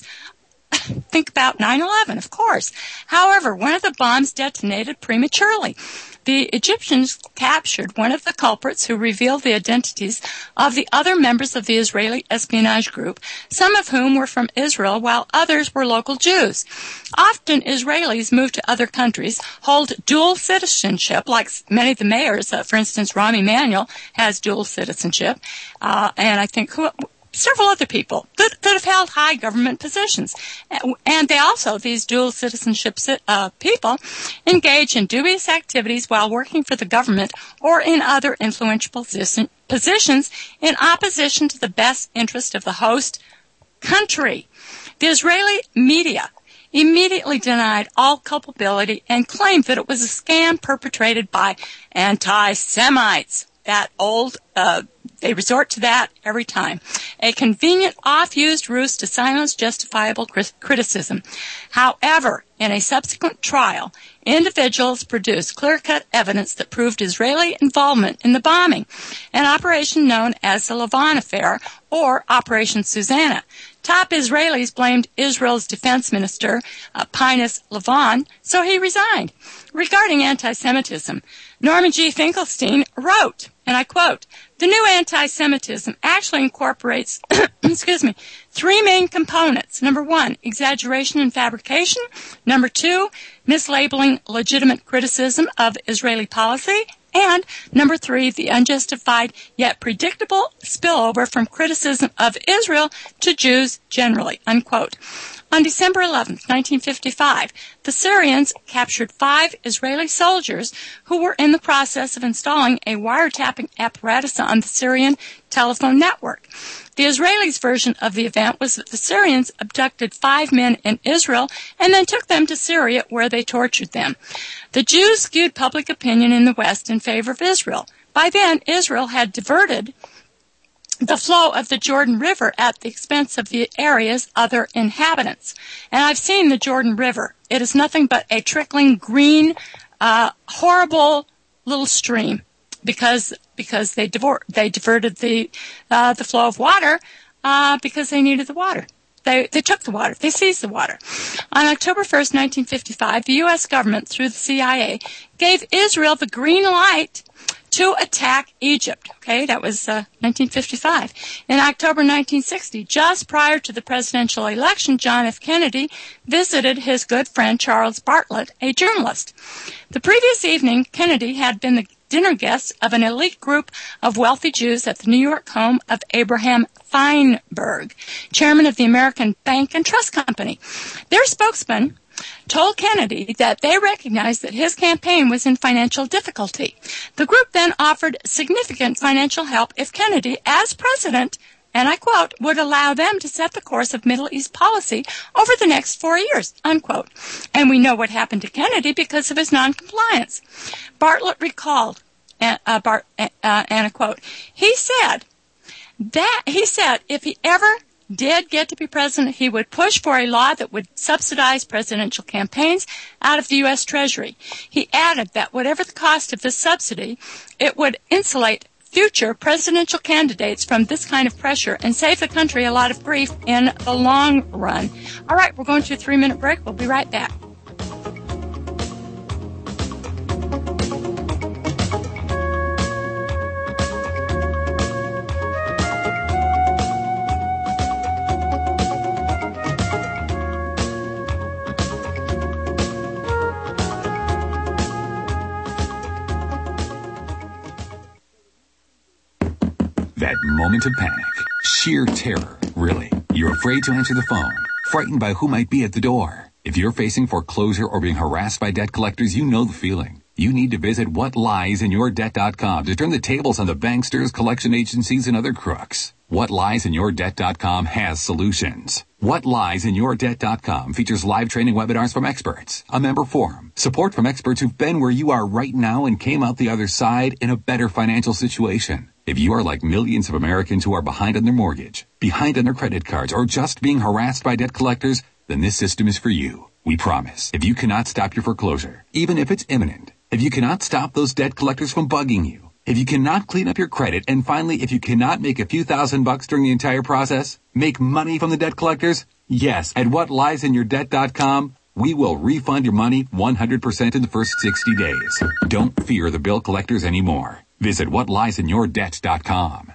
Think about nine eleven, of course. However, one of the bombs detonated prematurely. The Egyptians captured one of the culprits who revealed the identities of the other members of the Israeli espionage group, some of whom were from Israel while others were local Jews. Often Israelis move to other countries, hold dual citizenship, like many of the mayors. Uh, for instance, Rahm Emanuel has dual citizenship, uh, and I think who... several other people could, could have held high government positions. And they also, these dual citizenship uh, people, engage in dubious activities while working for the government or in other influential position, positions in opposition to the best interest of the host country. The Israeli media immediately denied all culpability and claimed that it was a scam perpetrated by anti-Semites. That old, uh, they resort to that every time. A convenient, oft-used ruse to silence justifiable criticism. However, in a subsequent trial, individuals produced clear-cut evidence that proved Israeli involvement in the bombing, an operation known as the Lavon Affair or Operation Susanna. Top Israelis blamed Israel's defense minister, uh, Pinus Lavon, so he resigned. Regarding anti-Semitism, Norman G. Finkelstein wrote, and I quote, "The new anti-Semitism actually incorporates, excuse me, three main components. Number one, exaggeration and fabrication. Number two, mislabeling legitimate criticism of Israeli policy. And number three, the unjustified yet predictable spillover from criticism of Israel to Jews generally," unquote. On December eleventh, nineteen fifty-five, the Syrians captured five Israeli soldiers who were in the process of installing a wiretapping apparatus on the Syrian telephone network. The Israelis' version of the event was that the Syrians abducted five men in Israel and then took them to Syria, where they tortured them. The Jews skewed public opinion in the West in favor of Israel. By then, Israel had diverted the flow of the Jordan River at the expense of the area's other inhabitants. And I've seen the Jordan River. It is nothing but a trickling green, uh, horrible little stream because because they divor- they diverted the uh, the flow of water uh, because they needed the water. They they took the water. They seized the water. On October first, nineteen fifty-five, the U S government, through the C I A, gave Israel the green light to attack Egypt. Okay, that was uh, nineteen fifty-five. In October nineteen sixty, just prior to the presidential election, John F. Kennedy visited his good friend Charles Bartlett, a journalist. The previous evening, Kennedy had been the dinner guest of an elite group of wealthy Jews at the New York home of Abraham Feinberg, chairman of the American Bank and Trust Company. Their spokesman told Kennedy that they recognized that his campaign was in financial difficulty. The group then offered significant financial help if Kennedy, as president, and I quote, would allow them to set the course of Middle East policy over the next four years, unquote. And we know what happened to Kennedy because of his noncompliance. Bartlett recalled, uh, uh, Bart, uh, and I quote, he said that, he said if he ever did get to be president, he would push for a law that would subsidize presidential campaigns out of the U S Treasury. He added that whatever the cost of this subsidy, it would insulate future presidential candidates from this kind of pressure and save the country a lot of grief in the long run. All right, we're going to a three-minute break. We'll be right back. That moment of panic. Sheer terror, really. You're afraid to answer the phone, frightened by who might be at the door. If you're facing foreclosure or being harassed by debt collectors, you know the feeling. You need to visit what lies in your debt dot com to turn the tables on the banksters, collection agencies, and other crooks. what lies in your debt dot com has solutions. what lies in your debt dot com features live training webinars from experts, a member forum, support from experts who've been where you are right now and came out the other side in a better financial situation. If you are like millions of Americans who are behind on their mortgage, behind on their credit cards, or just being harassed by debt collectors, then this system is for you. We promise. If you cannot stop your foreclosure, even if it's imminent, if you cannot stop those debt collectors from bugging you, if you cannot clean up your credit, and finally, if you cannot make a few thousand bucks during the entire process, make money from the debt collectors, yes, at what lies in your debt dot com, we will refund your money one hundred percent in the first sixty days. Don't fear the bill collectors anymore. Visit what lies in your debt dot com.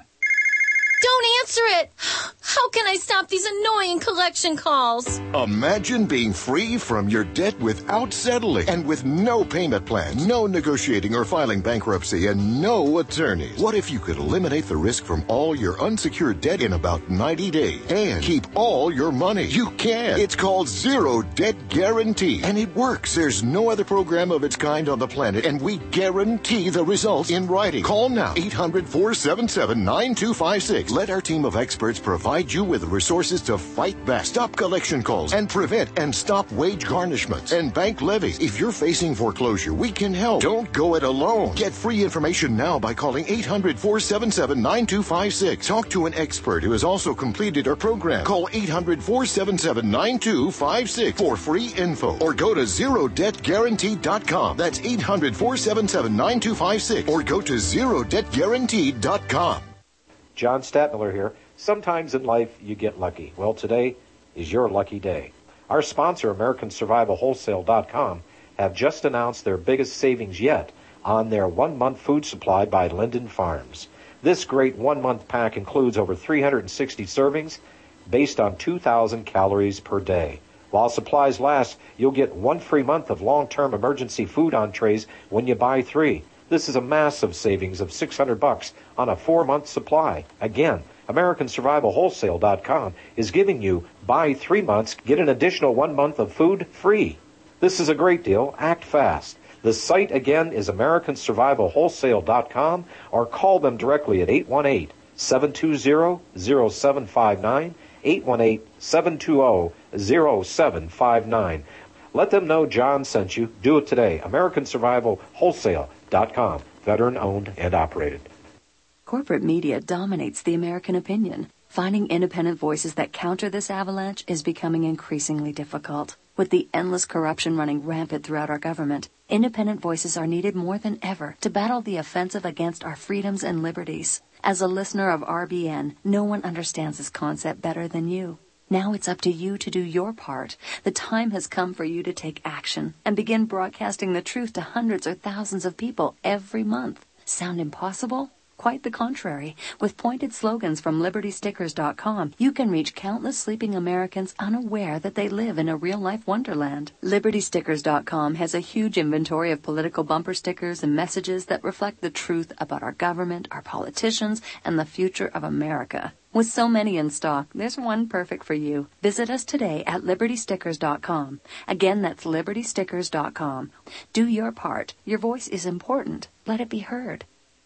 Don't answer it! How can I stop these annoying collection calls? Imagine being free from your debt without settling and with no payment plans, no negotiating or filing bankruptcy, and no attorneys. What if you could eliminate the risk from all your unsecured debt in about ninety days and keep all your money? You can. It's called Zero Debt Guarantee, and it works. There's no other program of its kind on the planet, and we guarantee the results in writing. Call now, eight hundred, four seven seven, nine two five six. Let our team of experts provide you with the resources to fight back, stop collection calls, and prevent and stop wage garnishments and bank levies. If you're facing foreclosure, we can help. Don't go it alone. Get free information now by calling eight hundred, four seven seven, nine two five six. Talk to an expert who has also completed our program. Call eight hundred, four seven seven, nine two five six for free info, or go to zero debt guarantee dot com. That's eight hundred, four seven seven, nine two five six, or go to zero debt guarantee dot com. John Statmiller here. Sometimes in life you get lucky. Well, today is your lucky day. Our sponsor, American Survival Wholesale dot com, have just announced their biggest savings yet on their one-month food supply by Linden Farms. This great one-month pack includes over three hundred sixty servings based on two thousand calories per day. While supplies last, you'll get one free month of long-term emergency food entrees when you buy three. This is a massive savings of six hundred bucks on a four-month supply. Again, American Survival Wholesale dot com is giving you buy three months, get an additional one month of food free. This is a great deal. Act fast. The site again is American Survival Wholesale dot com, or call them directly at eight one eight, seven two zero, zero seven five nine, eight one eight, seven two zero, zero seven five nine. Let them know John sent you. Do it today. American Survival Wholesale dot com. Veteran owned and operated. Corporate media dominates the American opinion. Finding independent voices that counter this avalanche is becoming increasingly difficult. With the endless corruption running rampant throughout our government, independent voices are needed more than ever to battle the offensive against our freedoms and liberties. As a listener of R B N, no one understands this concept better than you. Now it's up to you to do your part. The time has come for you to take action and begin broadcasting the truth to hundreds or thousands of people every month. Sound impossible? Quite the contrary. With pointed slogans from Liberty Stickers dot com, you can reach countless sleeping Americans unaware that they live in a real-life wonderland. Liberty Stickers dot com has a huge inventory of political bumper stickers and messages that reflect the truth about our government, our politicians, and the future of America. With so many in stock, there's one perfect for you. Visit us today at Liberty Stickers dot com. Again, that's Liberty Stickers dot com. Do your part. Your voice is important. Let it be heard.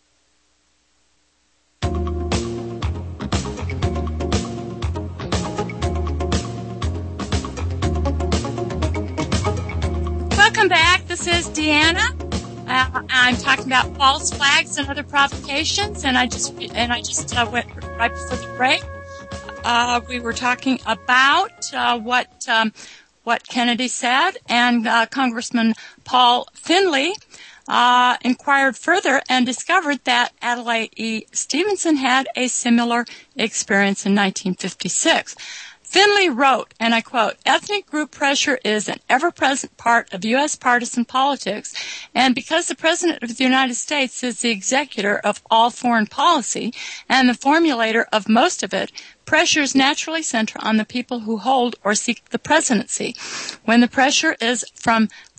Welcome back. This is Deanna. Uh, I'm talking about false flags and other provocations, and I just and I just uh, went right before the break. Uh, we were talking about uh, what um, what Kennedy said, and uh, Congressman Paul Finley uh, inquired further and discovered that Adlai E. Stevenson had a similar experience in nineteen fifty-six. Finley wrote, and I quote, "Ethnic group pressure is an ever-present part of U S partisan politics, and because the President of the United States is the executor of all foreign policy and the formulator of most of it, pressures naturally center on the people who hold or seek the presidency. When the pressure is from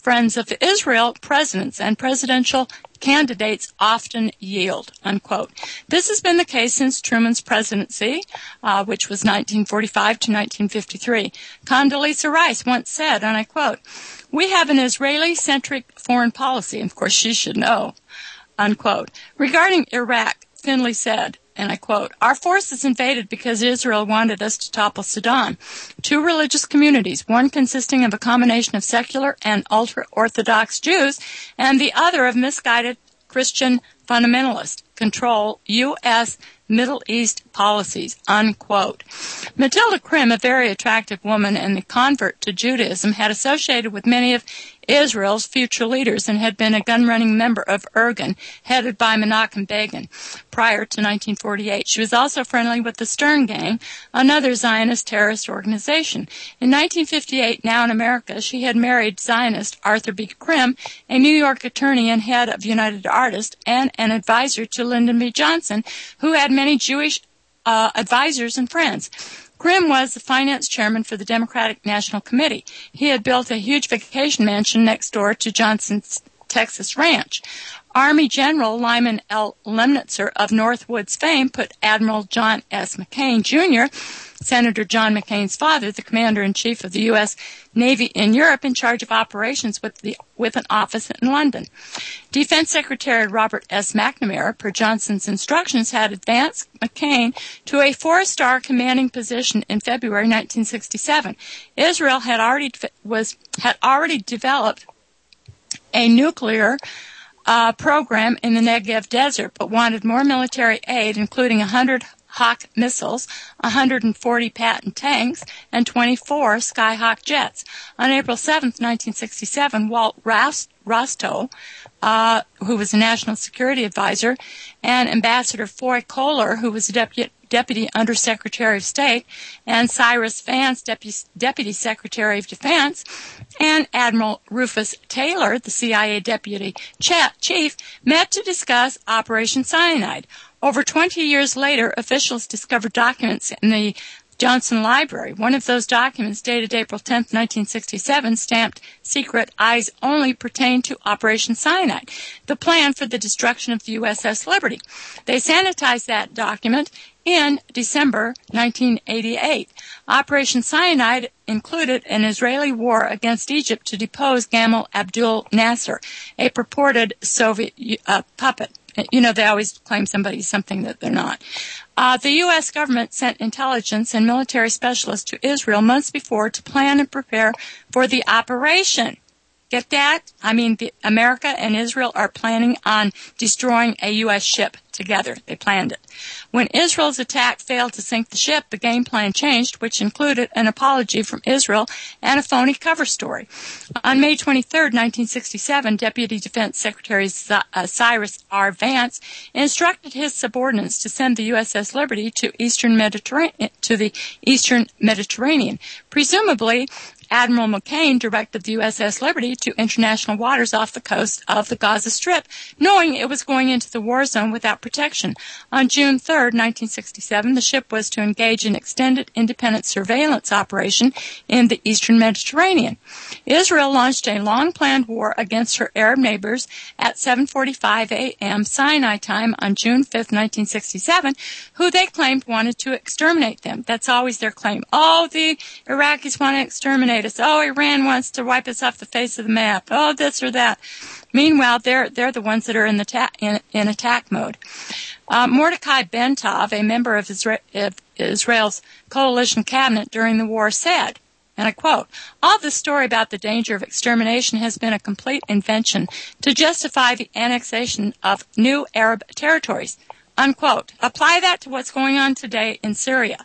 friends of Israel, presidents and presidential candidates often yield, unquote. This has been the case since Truman's presidency, uh, which was nineteen forty-five to nineteen fifty-three. Condoleezza Rice once said, and I quote, "We have an Israeli-centric foreign policy," and of course she should know, unquote. Regarding Iraq, Finley said, and I quote, "Our forces invaded because Israel wanted us to topple Saddam. Two religious communities, one consisting of a combination of secular and ultra-Orthodox Jews, and the other of misguided Christian fundamentalists, control U S Middle East policies," unquote. Matilda Krim, a very attractive woman and a convert to Judaism, had associated with many of Israel's future leaders and had been a gun-running member of Irgun, headed by Menachem Begin, prior to nineteen forty-eight. She was also friendly with the Stern Gang, another Zionist terrorist organization. In nineteen fifty-eight, now in America, she had married Zionist Arthur B. Krim, a New York attorney and head of United Artists, and an advisor to Lyndon B. Johnson, who had many Jewish uh, advisors and friends. Krim was the finance chairman for the Democratic National Committee. He had built a huge vacation mansion next door to Johnson's Texas ranch. Army General Lyman L. Lemnitzer of Northwoods fame put Admiral John S. McCain, Junior, Senator John McCain's father, the commander-in-chief of the U S Navy in Europe, in charge of operations with the with an office in London. Defense Secretary Robert S. McNamara, per Johnson's instructions, had advanced McCain to a four-star commanding position in February nineteen sixty-seven. Israel had already was had already developed a nuclear uh, program in the Negev Desert, but wanted more military aid, including one hundred Hawk missiles, one hundred forty Patton tanks, and twenty-four Skyhawk jets. On April seventh, nineteen sixty-seven, Walt Rostow, uh, who was a national security advisor, and Ambassador Foy Kohler, who was a deputy Deputy Undersecretary of State, and Cyrus Vance, Deputy, Deputy Secretary of Defense, and Admiral Rufus Taylor, the C I A Deputy Chief, met to discuss Operation Cyanide. Over twenty years later, officials discovered documents in the Johnson Library. One of those documents, dated April tenth, nineteen sixty-seven, stamped secret, eyes only, pertained to Operation Cyanide, the plan for the destruction of the U S S Liberty. They sanitized that document in December nineteen eighty-eight. Operation Cyanide included an Israeli war against Egypt to depose Gamal Abdul Nasser, a purported Soviet uh, puppet. You know, they always claim somebody's something that they're not. Uh, the U S government sent intelligence and military specialists to Israel months before to plan and prepare for the operation. Get that? I mean, the, America and Israel are planning on destroying a U S ship together. They planned it. When Israel's attack failed to sink the ship, the game plan changed, which included an apology from Israel and a phony cover story. On May twenty-third, nineteen sixty-seven, Deputy Defense Secretary Cyrus R. Vance instructed his subordinates to send the U S S Liberty to Eastern Mediterranean, to the Eastern Mediterranean. Presumably, Admiral McCain directed the U S S Liberty to international waters off the coast of the Gaza Strip, knowing it was going into the war zone without protection. On June third, nineteen sixty-seven, the ship was to engage in extended independent surveillance operation in the Eastern Mediterranean. Israel launched a long-planned war against her Arab neighbors at seven forty-five a.m. Sinai time on June fifth, nineteen sixty-seven, who they claimed wanted to exterminate them. That's always their claim. Oh, the Iraqis want to exterminate us. Oh, Iran wants to wipe us off the face of the map. Oh, this or that. Meanwhile, they're they're the ones that are in the ta- in, in attack mode. Uh, Mordecai Bentov, a member of, Isra- of Israel's coalition cabinet during the war, said, and I quote, "All this story about the danger of extermination has been a complete invention to justify the annexation of new Arab territories." Unquote. Apply that to what's going on today in Syria.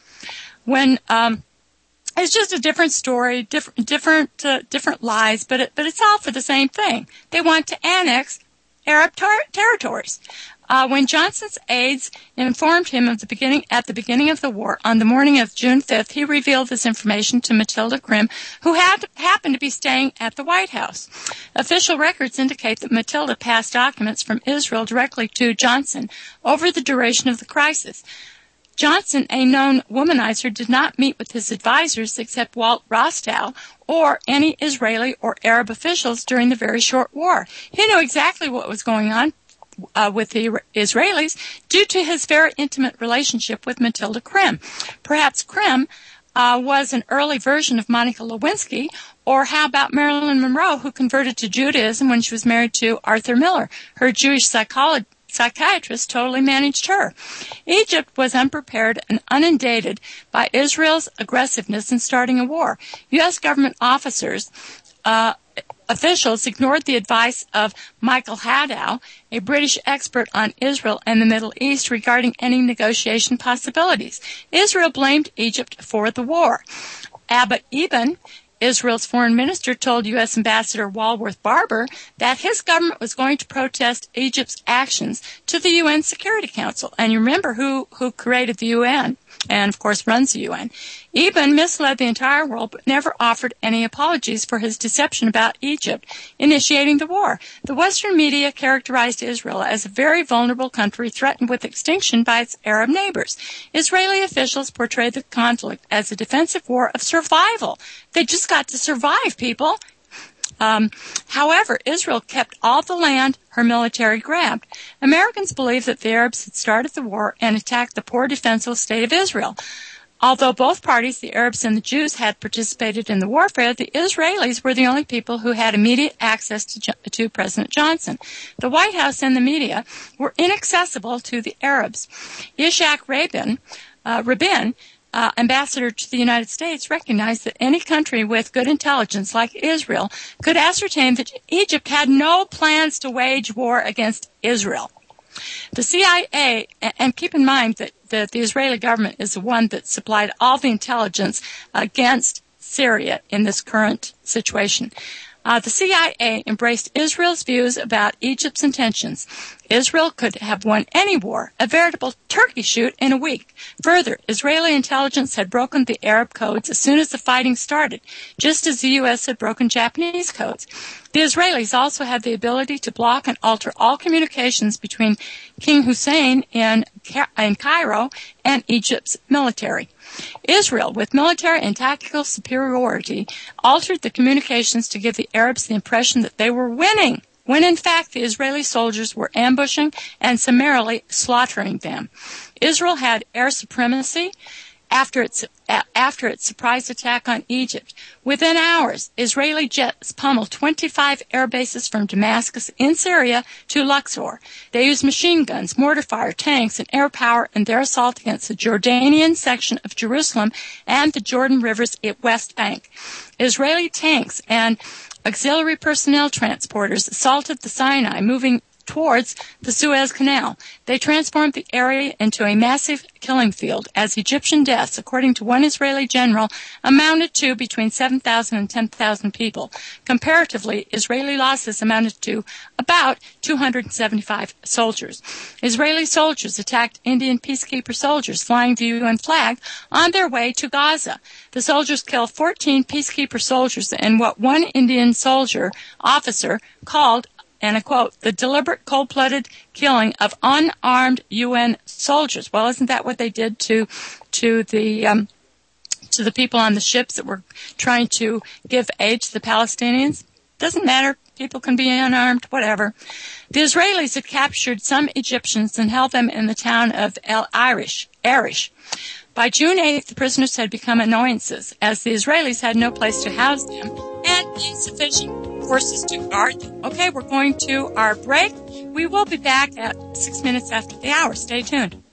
When um, it's just a different story, different different uh, different lies, but it, but it's all for the same thing. They want to annex Arab ter- territories. Uh, when Johnson's aides informed him of the beginning at the beginning of the war, on the morning of June fifth, he revealed this information to Matilda Krim, who had happened to be staying at the White House. Official records indicate that Matilda passed documents from Israel directly to Johnson over the duration of the crisis. Johnson, a known womanizer, did not meet with his advisors except Walt Rostow or any Israeli or Arab officials during the very short war. He knew exactly what was going on uh, with the Israelis due to his very intimate relationship with Matilda Krim. Perhaps Krim uh, was an early version of Monica Lewinsky, or how about Marilyn Monroe, who converted to Judaism when she was married to Arthur Miller? Her Jewish psychologist psychiatrist totally managed her. Egypt was unprepared and inundated by Israel's aggressiveness in starting a war. U S government officers, uh, officials ignored the advice of Michael Hadow, a British expert on Israel and the Middle East, regarding any negotiation possibilities. Israel blamed Egypt for the war. Abbott Eben, Israel's foreign minister, told U S Ambassador Walworth Barber that his government was going to protest Egypt's actions to the U N Security Council. And you remember who, who created the U N and, of course, runs the U N. Eben misled the entire world but never offered any apologies for his deception about Egypt initiating the war. The Western media characterized Israel as a very vulnerable country threatened with extinction by its Arab neighbors. Israeli officials portrayed the conflict as a defensive war of survival. They just got to survive, people. Um, however, Israel kept all the land her military grabbed. Americans believe that the Arabs had started the war and attacked the poor defenseless state of Israel. Although both parties, the Arabs and the Jews, had participated in the warfare, the Israelis were the only people who had immediate access to, to President Johnson. The White House and the media were inaccessible to the Arabs. Yitzhak Rabin, uh, Rabin Uh, ambassador to the United States, recognized that any country with good intelligence like Israel could ascertain that Egypt had no plans to wage war against Israel. The C I A, and keep in mind that, that the Israeli government is the one that supplied all the intelligence against Syria in this current situation. Uh, the C I A embraced Israel's views about Egypt's intentions. Israel could have won any war, a veritable turkey shoot in a week. Further, Israeli intelligence had broken the Arab codes as soon as the fighting started, just as the U S had broken Japanese codes. The Israelis also had the ability to block and alter all communications between King Hussein in, in Cairo and Egypt's military. Israel, with military and tactical superiority, altered the communications to give the Arabs the impression that they were winning, when in fact the Israeli soldiers were ambushing and summarily slaughtering them. Israel had air supremacy after its after its surprise attack on Egypt. Within hours, Israeli jets pummeled twenty-five air bases from Damascus in Syria to Luxor. They used machine guns, mortar fire, tanks, and air power in their assault against the Jordanian section of Jerusalem and the Jordan River's West Bank. Israeli tanks and auxiliary personnel transporters assaulted the Sinai, moving towards the Suez Canal. They transformed the area into a massive killing field, as Egyptian deaths, according to one Israeli general, amounted to between seven thousand and ten thousand people. Comparatively, Israeli losses amounted to about two hundred seventy-five soldiers. Israeli soldiers attacked Indian peacekeeper soldiers flying the U N flag on their way to Gaza. The soldiers killed fourteen peacekeeper soldiers in what one Indian soldier officer called, and I quote, the deliberate cold-blooded killing of unarmed U N soldiers. Well, isn't that what they did to to the um, to the people on the ships that were trying to give aid to the Palestinians? Doesn't matter. People can be unarmed, whatever. The Israelis had captured some Egyptians and held them in the town of El Arish. Arish. By June eighth, the prisoners had become annoyances, as the Israelis had no place to house them and insufficient forces to guard them. Okay, we're going to our break. We will be back at six minutes after the hour. Stay tuned.